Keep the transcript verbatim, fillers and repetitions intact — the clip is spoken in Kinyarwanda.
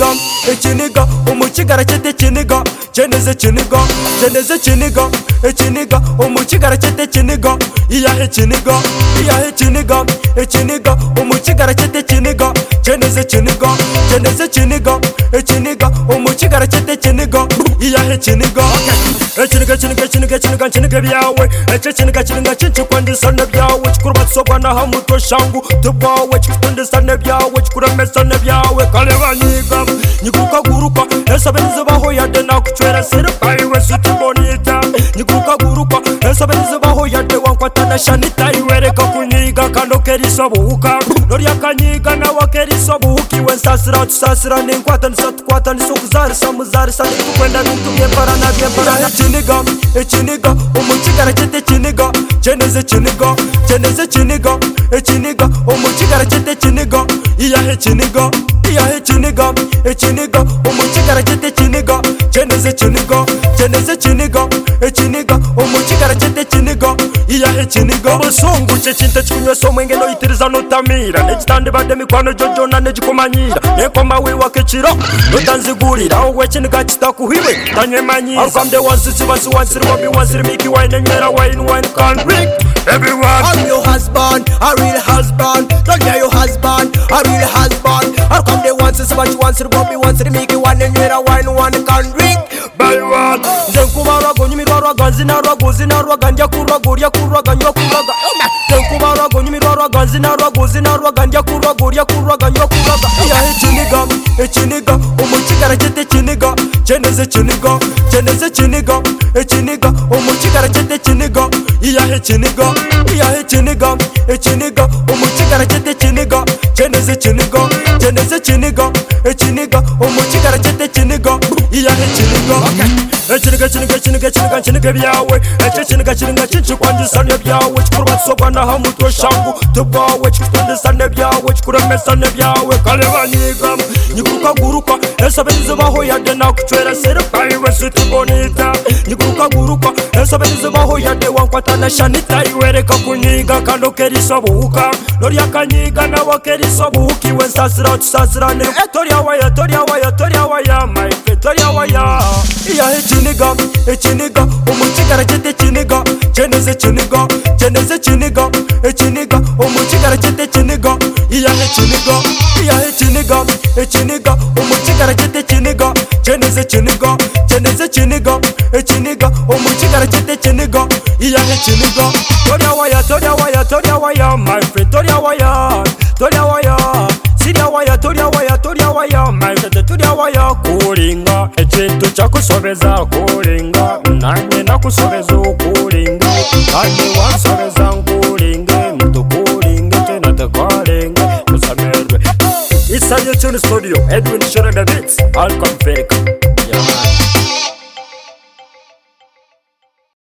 ekiniga ekiniga umukigara cyete kiniga cyeneze kiniga cyeneze kiniga ekiniga umukigara cyete kiniga iyahe kiniga iyahe kiniga ekiniga umukigara cyete kiniga cyeneze kiniga cyeneze kiniga ekiniga umukigara cyete kiniga iyahe kiniga ekiniga kiniga kiniga kiniga kiniga byawe ece kiniga kiniga cyinshi kwandisana byawe kikurba sobana hamutwe shangu tubwawe kikundisana byawe kikuremesana byawe kaleba nyiga nyikuka guruka esabenze baho yade nakucwera sere baiwe sitibonita nyikuka guruka esabenze baho yade wankwatana shanita iwereka kunyiga kando keriso buhuka noriya kanyiga nawe keriso buhukiwe nsasira tusasira ninkwata nisatukwata nisokuzarisa muzarisa nikukwenda bintumye parana byepara ekiniga ekiniga umukigara cyete kiniga cyeneze kiniga cyeneze kiniga ekiniga umukigara cyete kiniga iyahe kiniga iyahe kiniga ekiniga umukigara cyete kiniga cyeneze kiniga cyeneze kiniga ekiniga umukigara cyete kiniga iyahe kiniga ubusungu cye kinta kinywe so mwenge no itiriza notamira negitande bade mikwano jojo na negikomanyira nekoma we wakeciro notanzigurira wowe kiniga kitakuhiwe tanyemanyiza akamde wansi basi wansi robi wansi miki wine nyera wine wine can drink everyone. I'm your husband, a real husband. Don't get your husband, a real husband. How come they want to see what you want to Bobby wants to make you one and you're a wine one can drink. By one, Zenkubara Gonimirara Ganzinara Gozinara Ganja Kura Goria Kura Ganya Kuraga. Zenkubara Gonimirara Ganzinara Gozinara Ganja Kura Goria Kura Ganya Kuraga. Iya Chiniga, Echiniga, Umuchigara Chete Chiniga, Cheneze Chiniga, Cheneze Chiniga, Echiniga, Umuchigara Chete Chiniga, Iya Chiniga, Iya Chiniga, Echiniga, Umuchigara Chete Chiniga, Cheneze Chiniga, Cheneze Chiniga, Echiniga, Umuchigara Chete Chiniga, Iya Chiniga. Ekiniga kiniga kiniga kiniga kiniga byawe ece kiniga kiniga cyinshi kwandisana byawe kikurba sobana hamutwe shangu tubwawe kikundisana byawe kikuremesana byawe kaleba nyiga nyikuka guruka esabenze baho yade nakucwera sere baiwe sitibonita nyikuka guruka esabenze baho yade wankwatana shanita iwereka kunyiga kando keriso buhuka noriya kanyiga nawe keriso buhukiwe nsasira tusasira ne etoria waya etoria waya etoria waya my etoria waya iyahe kiniga ekiniga umukigara cyete kiniga cyeneze kiniga cyeneze kiniga ekiniga umukigara cyete kiniga iyahe kiniga iyahe kiniga ekiniga umukigara cyete kiniga cyeneze kiniga cyeneze kiniga ekiniga umukigara cyete kiniga iyahe kiniga toria waya toria waya toria waya my friend toria waya toria waya siria waya toria waya toria waya my friend toria waya kuringa ekintu cyakusobeza kuringa nanye nakusobeza ukuringa kandi wansobeza nkuringe mutukuringe tena tekuringe musamerwe. It's a new tune studio Edwin Shore the Beats Alcom Fake. Yeah.